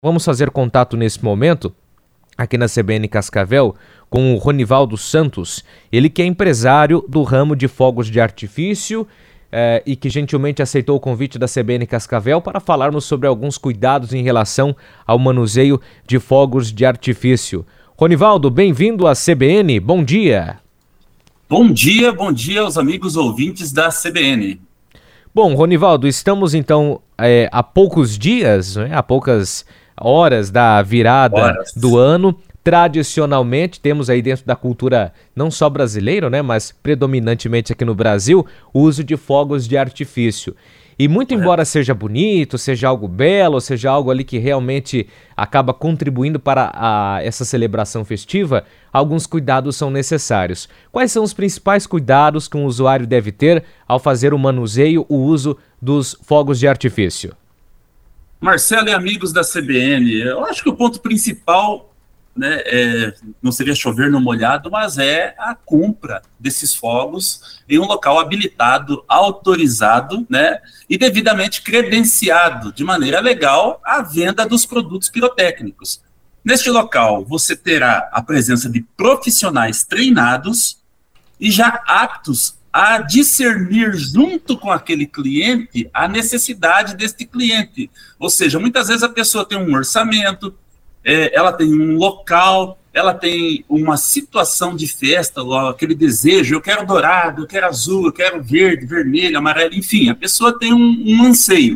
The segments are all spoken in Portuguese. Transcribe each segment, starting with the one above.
Vamos fazer contato nesse momento, aqui na CBN Cascavel, com o Ronivaldo Santos, ele que é empresário do ramo de fogos de artifício e que gentilmente aceitou o convite da CBN Cascavel para falarmos sobre alguns cuidados em relação ao manuseio de fogos de artifício. Ronivaldo, bem-vindo à CBN, bom dia. Bom dia aos amigos ouvintes da CBN. Bom, Ronivaldo, estamos então há poucos dias, né, há poucas horas da virada do ano. Tradicionalmente, temos aí dentro da cultura não só brasileira, né, mas predominantemente aqui no Brasil, o uso de fogos de artifício. E muito embora seja bonito, seja algo belo, seja algo ali que realmente acaba contribuindo para essa celebração festiva, alguns cuidados são necessários. Quais são os principais cuidados que um usuário deve ter ao fazer o manuseio, o uso dos fogos de artifício? Marcelo e amigos da CBN, eu acho que o ponto principal, né, não seria chover no molhado, mas é a compra desses fogos em um local habilitado, autorizado, né, e devidamente credenciado de maneira legal a venda dos produtos pirotécnicos. Neste local, você terá a presença de profissionais treinados e já aptos a discernir junto com aquele cliente a necessidade deste cliente. Ou seja, muitas vezes a pessoa tem um orçamento, ela tem um local, ela tem uma situação de festa, aquele desejo, eu quero dourado, eu quero azul, eu quero verde, vermelho, amarelo, enfim, a pessoa tem um anseio.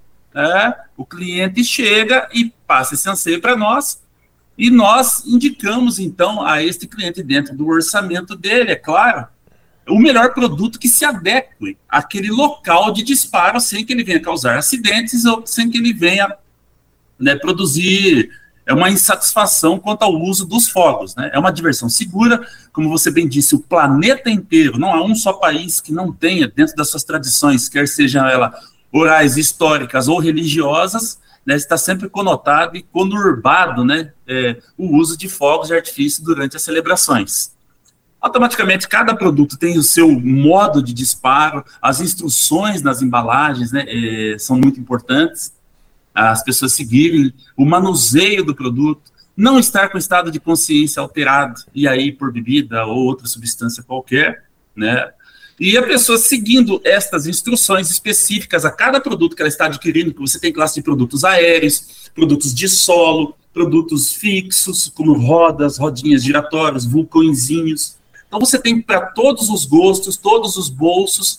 O cliente chega e passa esse anseio para nós, e nós indicamos, então, a este cliente, dentro do orçamento dele, é claro, o melhor produto que se adeque àquele local de disparo, sem que ele venha causar acidentes ou sem que ele venha, né, produzir uma insatisfação quanto ao uso dos fogos, né? É uma diversão segura, como você bem disse, o planeta inteiro, não há um só país que não tenha, dentro das suas tradições, quer sejam elas orais, históricas ou religiosas, né, está sempre conotado e conurbado, né, o uso de fogos de artifício durante as celebrações. Automaticamente, cada produto tem o seu modo de disparo, as instruções nas embalagens, né, são muito importantes, as pessoas seguirem o manuseio do produto, não estar com estado de consciência alterado, e aí por bebida ou outra substância qualquer, né, e a pessoa seguindo estas instruções específicas a cada produto que ela está adquirindo, que você tem classe de produtos aéreos, produtos de solo, produtos fixos, como rodas, rodinhas giratórias, vulcõezinhos. Então, você tem para todos os gostos, todos os bolsos,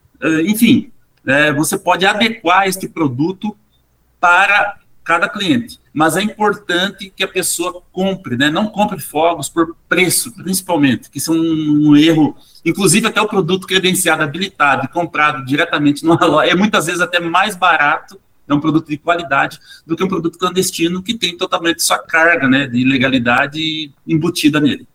enfim, você pode adequar este produto para cada cliente. Mas é importante que a pessoa compre, né? Não compre fogos por preço, principalmente, que são um erro. Inclusive, até o produto credenciado, habilitado e comprado diretamente numa loja, é muitas vezes até mais barato, é um produto de qualidade, do que um produto clandestino que tem totalmente sua carga, né, de ilegalidade embutida nele.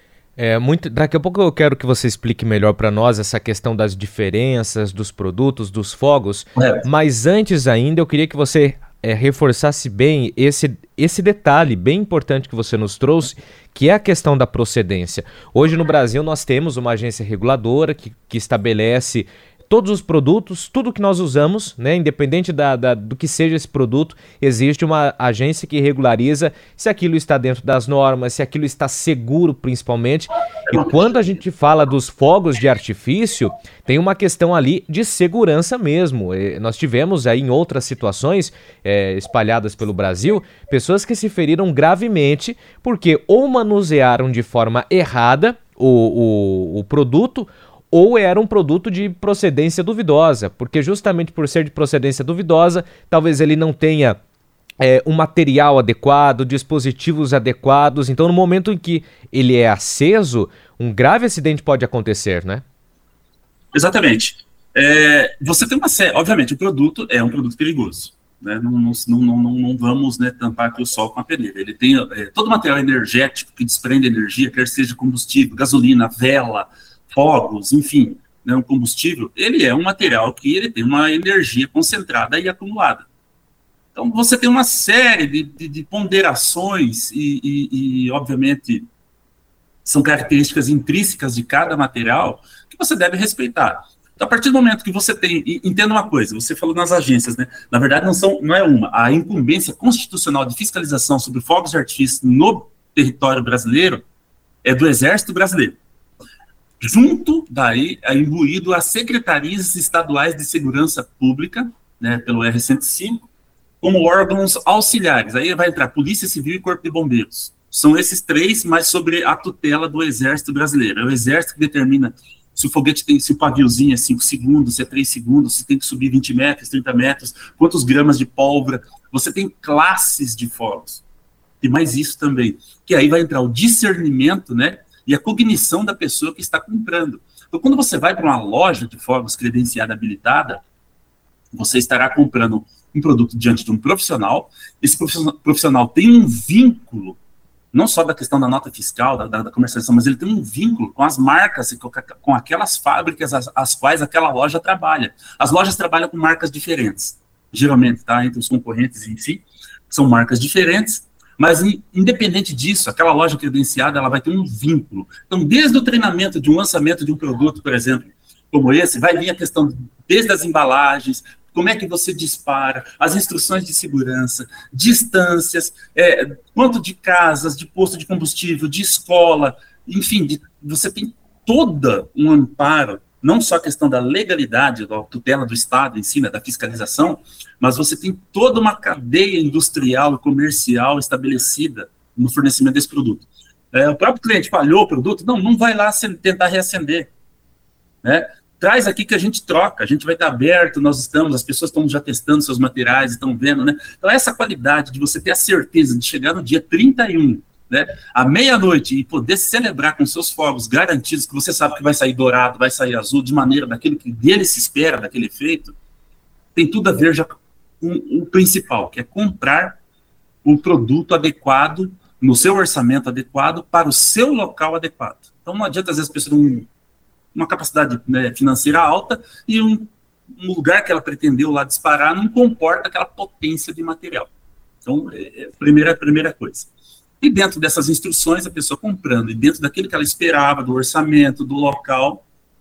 Daqui a pouco eu quero que você explique melhor para nós essa questão das diferenças dos produtos, dos fogos, mas antes ainda eu queria que você reforçasse bem esse detalhe bem importante que você nos trouxe, que é a questão da procedência. Hoje no Brasil nós temos uma agência reguladora que estabelece todos os produtos, tudo que nós usamos, né, independente do que seja esse produto, existe uma agência que regulariza se aquilo está dentro das normas, se aquilo está seguro principalmente. E quando a gente fala dos fogos de artifício, tem uma questão ali de segurança mesmo. Nós tivemos aí em outras situações espalhadas pelo Brasil, pessoas que se feriram gravemente porque ou manusearam de forma errada o produto, ou era um produto de procedência duvidosa, porque justamente por ser de procedência duvidosa, talvez ele não tenha um material adequado, dispositivos adequados, então no momento em que ele é aceso, um grave acidente pode acontecer, né? Exatamente. Você tem uma série, obviamente o produto é um produto perigoso, né? Não vamos, né, tampar aqui o sol com a peneira. Ele tem todo material energético que desprende energia, quer seja combustível, gasolina, vela, fogos, enfim, né, um combustível, ele é um material que ele tem uma energia concentrada e acumulada. Então, você tem uma série de ponderações e, obviamente, são características intrínsecas de cada material que você deve respeitar. Então, a partir do momento que você tem, entenda uma coisa, você falou nas agências, né? Na verdade, não é uma. A incumbência constitucional de fiscalização sobre fogos de artifício no território brasileiro é do Exército Brasileiro. Junto daí, é imbuído as secretarias estaduais de segurança pública, né, pelo R-105, como órgãos auxiliares. Aí vai entrar Polícia Civil e Corpo de Bombeiros. São esses três, mas sobre a tutela do Exército Brasileiro. É o Exército que determina se o foguete tem, se o paviozinho é 5 segundos, se é 3 segundos, se tem que subir 20 metros, 30 metros, quantos gramas de pólvora. Você tem classes de fogos. Tem mais isso também. Que aí vai entrar o discernimento, né, e a cognição da pessoa que está comprando. Então, quando você vai para uma loja de fogos credenciada, habilitada, você estará comprando um produto diante de um profissional. Esse profissional tem um vínculo, não só da questão da nota fiscal, da comercialização, mas ele tem um vínculo com as marcas, com aquelas fábricas as quais aquela loja trabalha. As lojas trabalham com marcas diferentes, geralmente, tá? Entre os concorrentes em si, são marcas diferentes, mas independente disso, aquela loja credenciada, ela vai ter um vínculo. Então, desde o treinamento de um lançamento de um produto, por exemplo, como esse, vai vir a questão desde as embalagens, como é que você dispara, as instruções de segurança, distâncias, quanto de casas, de posto de combustível, de escola, enfim, você tem todo um amparo, não só a questão da legalidade, da tutela do Estado em si, né, da fiscalização, mas você tem toda uma cadeia industrial e comercial estabelecida no fornecimento desse produto. O próprio cliente falhou o produto, não vai lá tentar reacender, né? Traz aqui que a gente troca, a gente vai estar aberto, as pessoas estão já testando seus materiais, estão vendo, né? Então, essa qualidade de você ter a certeza de chegar no dia 31, né, à meia-noite, e poder celebrar com seus fogos garantidos, que você sabe que vai sair dourado, vai sair azul, de maneira daquilo que dele se espera, daquele efeito, tem tudo a ver já com o principal, que é comprar o produto adequado, no seu orçamento adequado, para o seu local adequado. Então, não adianta, às vezes, a pessoa uma capacidade, né, financeira alta e um lugar que ela pretendeu lá disparar não comporta aquela potência de material. Então, primeira coisa. E dentro dessas instruções, a pessoa comprando, e dentro daquilo que ela esperava, do orçamento, do local,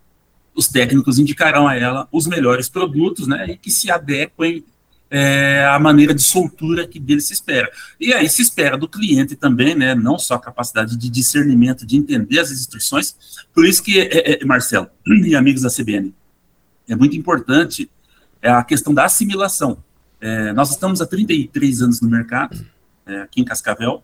os técnicos indicarão a ela os melhores produtos, né, e que se adequem à maneira de soltura que dele se espera. E aí se espera do cliente também, né, não só a capacidade de discernimento, de entender as instruções. Por isso que, Marcelo e amigos da CBN, é muito importante a questão da assimilação. Nós estamos há 33 anos no mercado, aqui em Cascavel.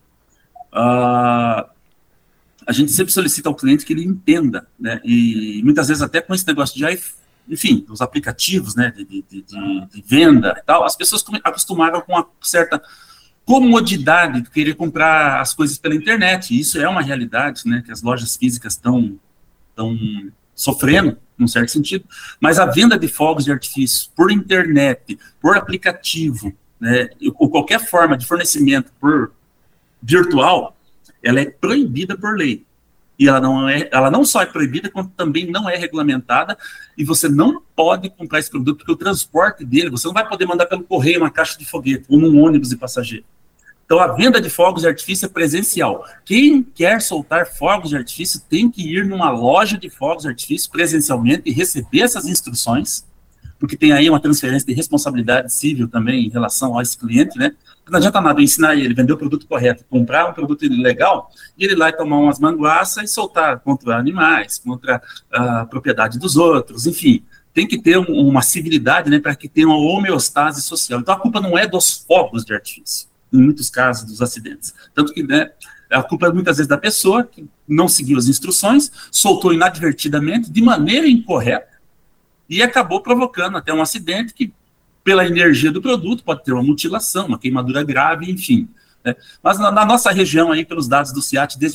A gente sempre solicita ao cliente que ele entenda, né, e muitas vezes até com esse negócio de enfim, os aplicativos, né, de venda e tal, as pessoas acostumaram com uma certa comodidade de querer comprar as coisas pela internet, e isso é uma realidade, né, que as lojas físicas estão sofrendo, num certo sentido, mas a venda de fogos de artifício por internet, por aplicativo, né, ou qualquer forma de fornecimento por virtual, ela é proibida por lei. E ela não só é proibida, como também não é regulamentada, e você não pode comprar esse produto, porque o transporte dele, você não vai poder mandar pelo correio uma caixa de foguete, ou num ônibus de passageiro. Então, a venda de fogos de artifício é presencial. Quem quer soltar fogos de artifício tem que ir numa loja de fogos de artifício presencialmente e receber essas instruções, porque tem aí uma transferência de responsabilidade civil também em relação a esse cliente, né? Não adianta nada ensinar ele, vender o produto correto, comprar um produto ilegal, e ele lá e tomar umas manguaças e soltar contra animais, contra a propriedade dos outros, enfim. Tem que ter uma civilidade, né, para que tenha uma homeostase social. Então, a culpa não é dos fogos de artifício, em muitos casos dos acidentes. Tanto que, né, a culpa é muitas vezes da pessoa que não seguiu as instruções, soltou inadvertidamente, de maneira incorreta, e acabou provocando até um acidente que, pela energia do produto, pode ter uma mutilação, uma queimadura grave, enfim. Né? Mas na nossa região, aí, pelos dados do CIAT, desde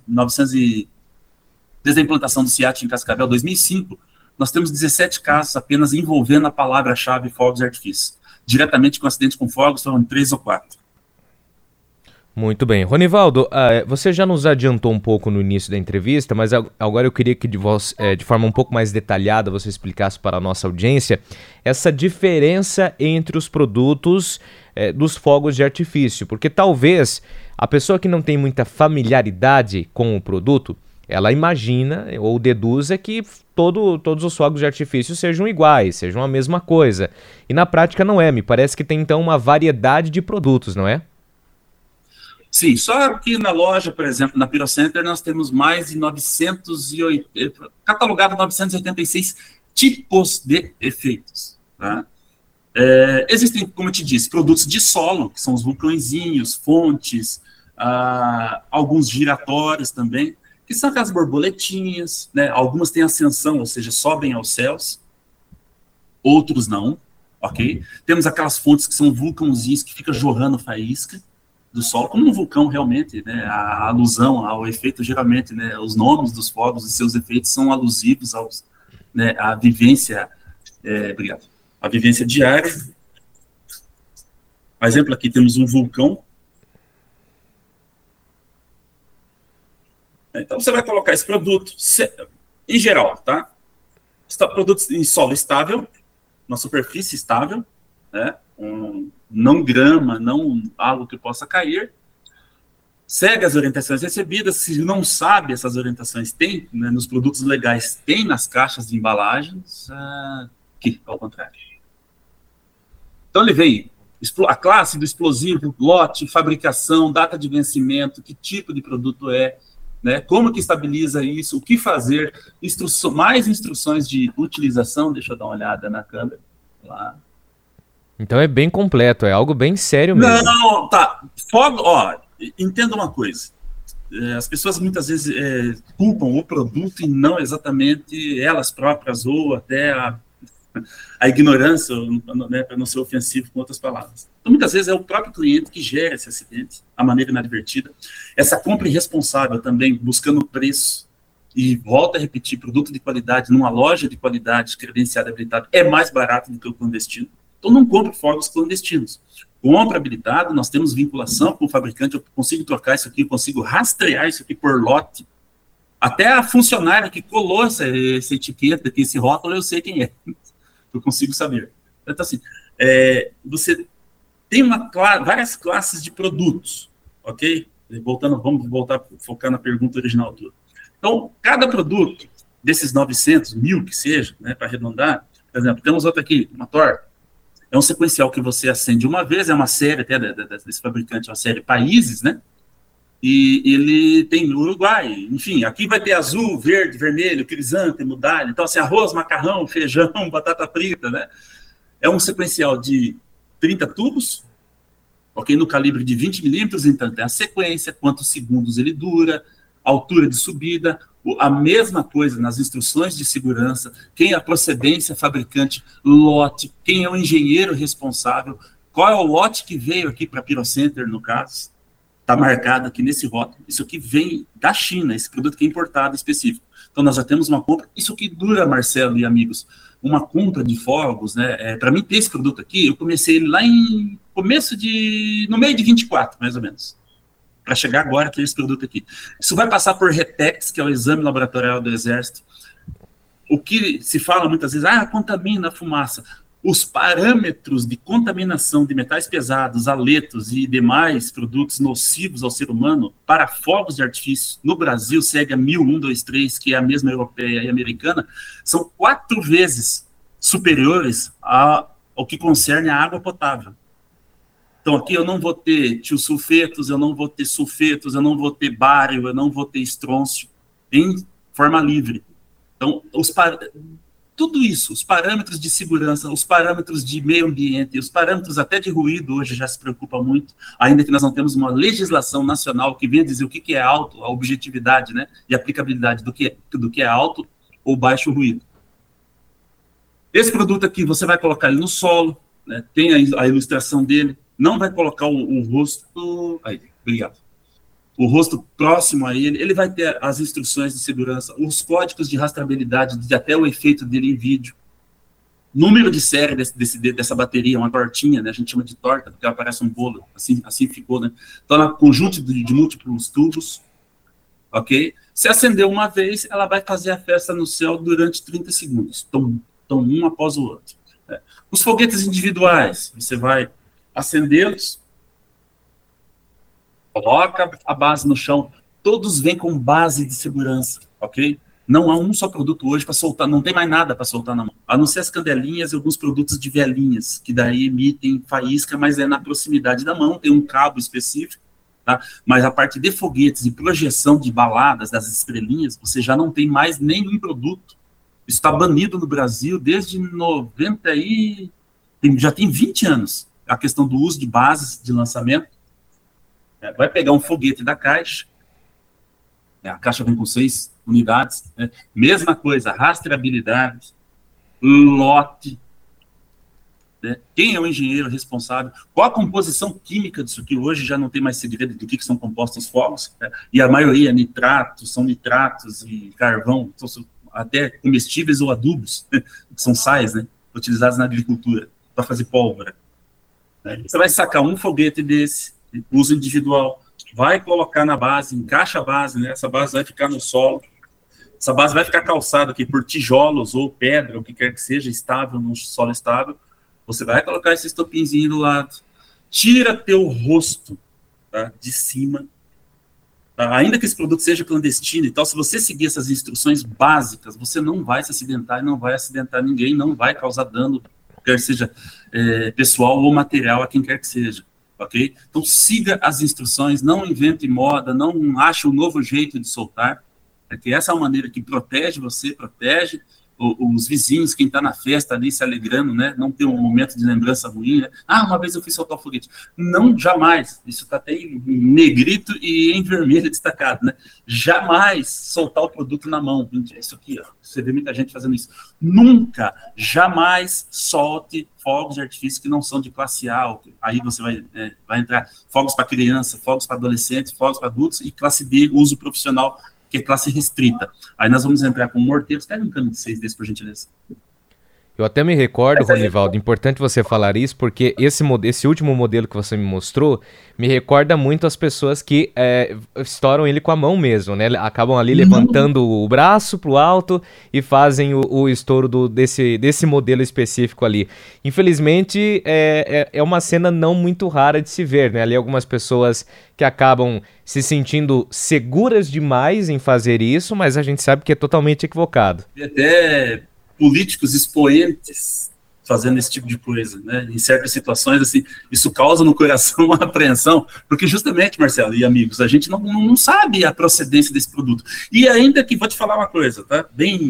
a implantação do CIAT em Cascavel, 2005, nós temos 17 casos apenas envolvendo a palavra-chave fogos de artifício. Diretamente com acidentes com fogos, foram 3 ou 4. Muito bem. Ronivaldo, você já nos adiantou um pouco no início da entrevista, mas agora eu queria que de forma um pouco mais detalhada você explicasse para a nossa audiência essa diferença entre os produtos dos fogos de artifício, porque talvez a pessoa que não tem muita familiaridade com o produto, Ela imagina ou deduz que todos os fogos de artifício sejam iguais, sejam a mesma coisa. E na prática não é, me parece que tem então uma variedade de produtos, não é? Sim, só que na loja, por exemplo, na Pirocenter, nós temos mais de 980, catalogado 986 tipos de efeitos. Tá? Existem, como eu te disse, produtos de solo, que são os vulcõezinhos, fontes, alguns giratórios também, que são aquelas borboletinhas, né? Algumas têm ascensão, ou seja, sobem aos céus, outros não, ok? Temos aquelas fontes que são vulcãozinhos que ficam jorrando faísca do solo, como um vulcão realmente, né? A alusão ao efeito, geralmente, né? Os nomes dos fogos e seus efeitos são alusivos aos, né? À vivência, obrigado, a vivência diária. Por exemplo, aqui temos um vulcão. Então, você vai colocar esse produto, em geral, tá? Produtos em solo estável, uma superfície estável, né? Não grama, não algo que possa cair. Segue as orientações recebidas. Se não sabe essas orientações, tem, né, nos produtos legais, tem nas caixas de embalagens, aqui, ao contrário. Então, ele vem a classe do explosivo, lote, fabricação, data de vencimento, que tipo de produto é, né, como que estabiliza isso, o que fazer, mais instruções de utilização. Deixa eu dar uma olhada na câmera. Lá. Então é bem completo, é algo bem sério mesmo. Não, tá. Fogo, entenda uma coisa. As pessoas muitas vezes culpam o produto e não exatamente elas próprias, ou até a ignorância, né, para não ser ofensivo com outras palavras. Então, muitas vezes é o próprio cliente que gera esse acidente, a maneira inadvertida. Essa compra irresponsável também, buscando preço, e volta a repetir, produto de qualidade numa loja de qualidade, credenciada e habilitada, é mais barato do que o clandestino. Então, não compre fogos clandestinos. Compra habilitado, nós temos vinculação com o fabricante, eu consigo trocar isso aqui, eu consigo rastrear isso aqui por lote. Até a funcionária que colou essa etiqueta, esse rótulo, eu sei quem é. Eu consigo saber. Então, assim, você tem várias classes de produtos, ok? Vamos voltar a focar na pergunta original toda. Então, cada produto, desses 900, 1000 que seja, né, para arredondar, por exemplo, temos outro aqui, uma torta. É um sequencial que você acende uma vez, é uma série até desse fabricante, uma série países, né? E ele tem no Uruguai, enfim, aqui vai ter azul, verde, vermelho, crisântemo, dália, então assim, arroz, macarrão, feijão, batata frita, né? É um sequencial de 30 tubos, ok, no calibre de 20 milímetros, então tem a sequência, quantos segundos ele dura, altura de subida, a mesma coisa nas instruções de segurança, quem é a procedência, fabricante, lote, quem é o engenheiro responsável, qual é o lote que veio aqui para a Pirocenter, no caso, está marcado aqui nesse rótulo. Isso aqui vem da China, esse produto que é importado específico. Então, nós já temos uma compra. Isso aqui dura, Marcelo e amigos, uma compra de fogos, né? Para mim ter esse produto aqui, eu comecei ele lá no meio de 24, mais ou menos, para chegar agora aqui esse produto aqui. Isso vai passar por RETEX, que é o exame laboratorial do Exército. O que se fala muitas vezes, contamina a fumaça. Os parâmetros de contaminação de metais pesados, haletos e demais produtos nocivos ao ser humano para fogos de artifício no Brasil, segue a 1123, que é a mesma europeia e americana, são 4 vezes superiores ao que concerne a água potável. Então, aqui eu não vou ter tiosulfetos, eu não vou ter sulfetos, eu não vou ter bário, eu não vou ter estrôncio em forma livre. Então, tudo isso, os parâmetros de segurança, os parâmetros de meio ambiente, os parâmetros até de ruído hoje já se preocupa muito, ainda que nós não temos uma legislação nacional que venha dizer o que é alto, a objetividade, né, e aplicabilidade do que é alto ou baixo ruído. Esse produto aqui, você vai colocar ele no solo, né, tem a ilustração dele, não vai colocar o rosto... Aí, obrigado. O rosto próximo a ele vai ter as instruções de segurança, os códigos de rastreabilidade, até o efeito dele em vídeo, número de série dessa bateria, uma tortinha, né? A gente chama de torta, porque ela parece um bolo, assim ficou, né? Então, ela conjunto de múltiplos tubos, ok? Se acender uma vez, ela vai fazer a festa no céu durante 30 segundos, então um após o outro. Né? Os foguetes individuais, você vai acendê-los, coloca a base no chão, todos vêm com base de segurança, ok? Não há um só produto hoje para soltar, não tem mais nada para soltar na mão, a não ser as candelinhas e alguns produtos de velinhas, que daí emitem faísca, mas é na proximidade da mão, tem um cabo específico, tá? Mas a parte de foguetes e projeção de baladas, das estrelinhas, você já não tem mais nenhum produto. Isso está banido no Brasil desde 90 e... já tem 20 anos, a questão do uso de bases de lançamento. Vai pegar um foguete da caixa, a caixa vem com 6 unidades, né? Mesma coisa, rastreabilidade, lote, né? Quem é o engenheiro responsável, qual a composição química disso aqui, hoje já não tem mais segredo do que são compostos os fogos, né? E a maioria é nitratos, são nitratos e carvão, até comestíveis ou adubos, né? São sais, né? Utilizados na agricultura, para fazer pólvora. Né? Você vai sacar um foguete desse, uso individual, vai colocar na base, encaixa a base, né? Essa base vai ficar no solo, essa base vai ficar calçada aqui por tijolos ou pedra, o que quer que seja, estável, num solo estável. Você vai colocar esse estopinzinho do lado, tira teu rosto, tá, de cima, tá? Ainda que esse produto seja clandestino e tal, se você seguir essas instruções básicas, você não vai se acidentar e não vai acidentar ninguém, não vai causar dano, quer seja pessoal ou material a quem quer que seja. Ok? Então siga as instruções, não invente moda, não ache um novo jeito de soltar, porque essa é uma maneira que protege você, protege os vizinhos, quem está na festa ali se alegrando, né? Não ter um momento de lembrança ruim, né? Uma vez eu fui soltar o foguete. Não, jamais. Isso está até em negrito e em vermelho destacado, né? Jamais soltar o produto na mão. Isso aqui, ó. Você vê muita gente fazendo isso. Nunca, jamais solte fogos de artifício que não são de classe A. Aí você vai entrar fogos para criança, fogos para adolescentes, fogos para adultos e classe B, uso profissional, que é classe restrita. Aí nós vamos entrar com morteiros. Pega um cano de 6 desse, por gentileza. Eu até me recordo, Ronivaldo, importante você falar isso, porque esse último modelo que você me mostrou me recorda muito as pessoas que estouram ele com a mão mesmo, né? Acabam ali levantando o braço pro alto e fazem o estouro desse modelo específico ali. Infelizmente, é uma cena não muito rara de se ver, né? Ali algumas pessoas que acabam se sentindo seguras demais em fazer isso, mas a gente sabe que é totalmente equivocado. E até políticos expoentes fazendo esse tipo de coisa, né? Em certas situações, assim, isso causa no coração uma apreensão, porque justamente, Marcelo e amigos, a gente não sabe a procedência desse produto. E ainda que, vou te falar uma coisa, tá?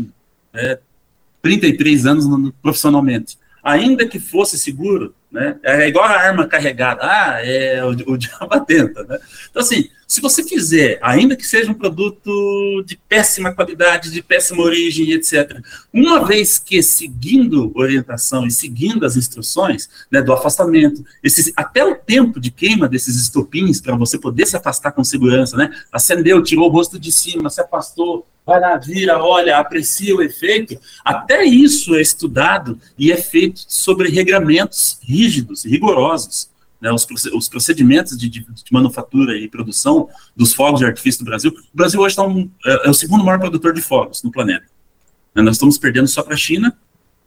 33 anos profissionalmente, ainda que fosse seguro, né? É igual a arma carregada, o diabo atenta, né? Então, assim, se você fizer, ainda que seja um produto de péssima qualidade, de péssima origem, etc., uma vez que seguindo orientação e seguindo as instruções, né, do afastamento, até o tempo de queima desses estopins, para você poder se afastar com segurança, né? Acendeu, tirou o rosto de cima, se afastou, vai lá, vira, olha, aprecia o efeito. Até isso é estudado e é feito sobre regramentos rígidos, rigorosos. Né, os procedimentos de manufatura e produção dos fogos de artifício do Brasil. O Brasil hoje é o segundo maior produtor de fogos no planeta. Nós estamos perdendo só para a China,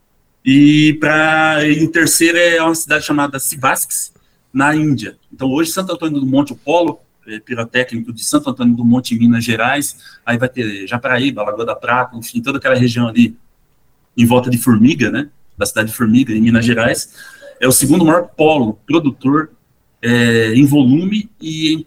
e o terceiro é uma cidade chamada Sivasks, na Índia. Então hoje Santo Antônio do Monte, o polo pirotécnico de Santo Antônio do Monte, em Minas Gerais, aí vai ter Japaraíba, Lagoa da Prata, enfim, toda aquela região ali em volta de Formiga, né, da cidade de Formiga, em Minas Gerais, é o segundo maior polo produtor em volume e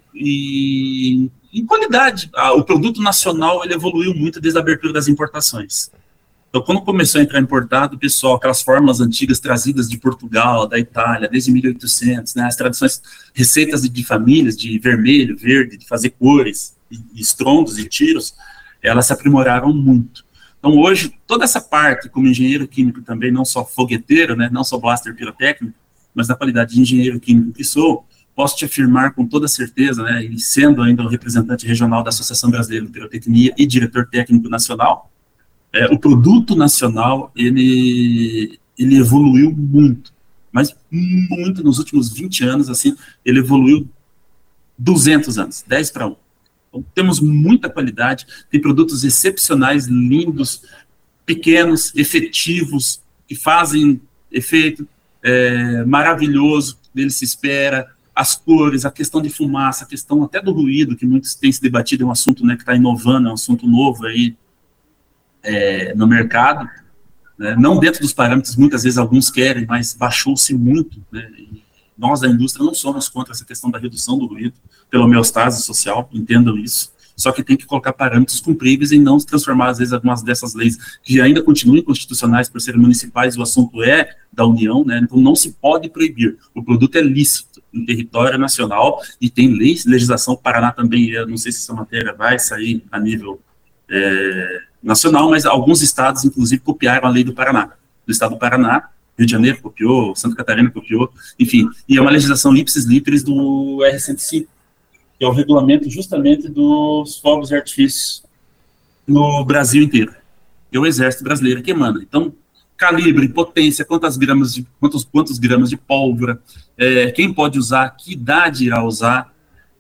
em qualidade. O produto nacional ele evoluiu muito desde a abertura das importações. Então, quando começou a entrar importado, pessoal, aquelas fórmulas antigas trazidas de Portugal, da Itália, desde 1800, né, as tradições, receitas de famílias, de vermelho, verde, de fazer cores, e estrondos e tiros, elas se aprimoraram muito. Então, hoje, toda essa parte, como engenheiro químico também, não só fogueteiro, né, não só blaster pirotécnico, mas na qualidade de engenheiro químico que sou, posso te afirmar com toda certeza, né, e sendo ainda o representante regional da Associação Brasileira de Pirotecnia e diretor técnico nacional, o produto nacional, ele evoluiu muito, mas muito nos últimos 20 anos, assim, ele evoluiu 200 anos, 10 para 1. Então, temos muita qualidade, tem produtos excepcionais, lindos, pequenos, efetivos, que fazem efeito maravilhoso, dele se espera, as cores, a questão de fumaça, a questão até do ruído, que muitos têm se debatido, é um assunto, né, que está inovando, é um assunto novo aí no mercado, né, não dentro dos parâmetros, muitas vezes alguns querem, mas baixou-se muito, né, e nós da indústria não somos contra essa questão da redução do ruído, pela homeostase social, entendam isso, só que tem que colocar parâmetros cumpríveis e não se transformar, às vezes, algumas dessas leis que ainda continuam inconstitucionais por serem municipais, o assunto é da União, né, então não se pode proibir, o produto é lícito em território nacional e tem legislação, o Paraná também, eu não sei se essa matéria vai sair a nível nacional, mas alguns estados, inclusive, copiaram a lei do Paraná, do estado do Paraná, Rio de Janeiro copiou, Santa Catarina copiou, enfim, e é uma legislação ipsis literis do R105, que é o regulamento justamente dos fogos de artifício no Brasil inteiro. É o Exército Brasileiro que emana. Então, calibre, potência, quantos gramas de pólvora, quem pode usar, que idade irá usar,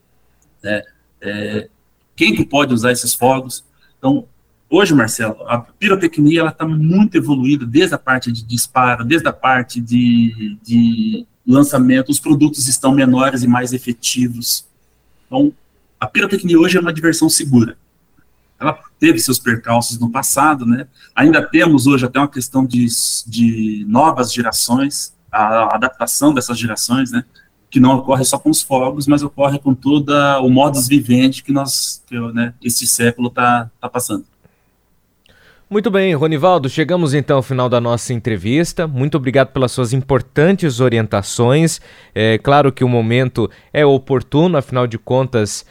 quem que pode usar esses fogos. Então, hoje, Marcelo, a pirotecnia está muito evoluída, desde a parte de disparo, desde a parte de lançamento, os produtos estão menores e mais efetivos. Então, a pirotecnia hoje é uma diversão segura. Ela teve seus percalços no passado, né? Ainda temos hoje até uma questão de novas gerações, a adaptação dessas gerações, né? Que não ocorre só com os fogos, mas ocorre com todo o modus vivendi que esse século está passando. Muito bem, Ronivaldo, chegamos então ao final da nossa entrevista. Muito obrigado pelas suas importantes orientações. É claro que o momento é oportuno, afinal de contas,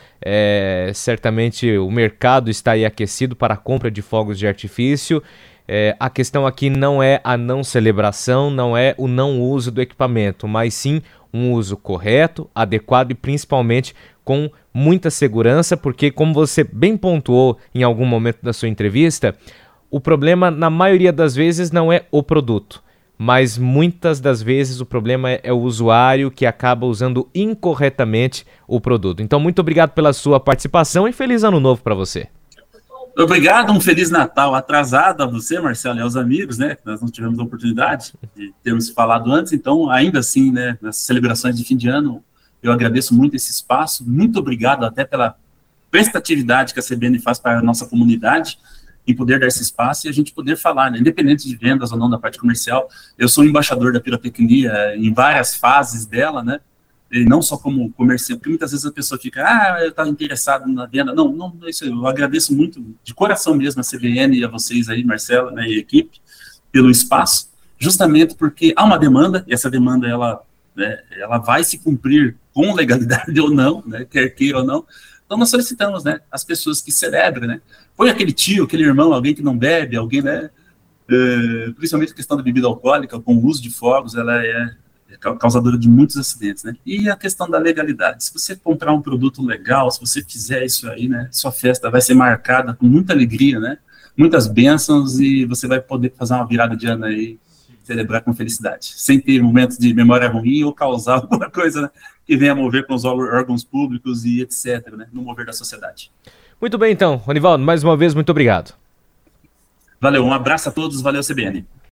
certamente o mercado está aí aquecido para a compra de fogos de artifício. A questão aqui não é a não celebração, não é o não uso do equipamento, mas sim um uso correto, adequado e principalmente com muita segurança, porque como você bem pontuou em algum momento da sua entrevista, o problema, na maioria das vezes, não é o produto, mas muitas das vezes o problema é o usuário que acaba usando incorretamente o produto. Então, muito obrigado pela sua participação e feliz ano novo para você. Obrigado, um Feliz Natal atrasado a você, Marcelo, e aos amigos, né? Nós não tivemos a oportunidade de termos falado antes, então, ainda assim, né, nas celebrações de fim de ano, eu agradeço muito esse espaço, muito obrigado até pela prestatividade que a CBN faz para a nossa comunidade, em poder dar esse espaço e a gente poder falar, né, independente de vendas ou não da parte comercial. Eu sou embaixador da pirotecnia em várias fases dela, né, e não só como comerciante, porque muitas vezes a pessoa fica, eu estava interessado na venda. Não é isso. Eu agradeço muito, de coração mesmo, a CBN e a vocês aí, Marcelo, né, e a equipe, pelo espaço, justamente porque há uma demanda, e essa demanda, ela vai se cumprir com legalidade ou não, né, quer queira ou não. Então, nós solicitamos, né, as pessoas que celebrem, né, põe aquele tio, aquele irmão, alguém que não bebe, alguém, né, principalmente a questão da bebida alcoólica, com o uso de fogos, ela é causadora de muitos acidentes, né, e a questão da legalidade. Se você comprar um produto legal, se você fizer isso aí, né, sua festa vai ser marcada com muita alegria, né, muitas bênçãos e você vai poder fazer uma virada de ano aí, celebrar com felicidade, sem ter momentos de memória ruim ou causar alguma coisa, né, que venha a mover com os órgãos públicos e etc., né, no mover da sociedade. Muito bem, então, Ronivaldo, mais uma vez, muito obrigado. Valeu, um abraço a todos, valeu, CBN.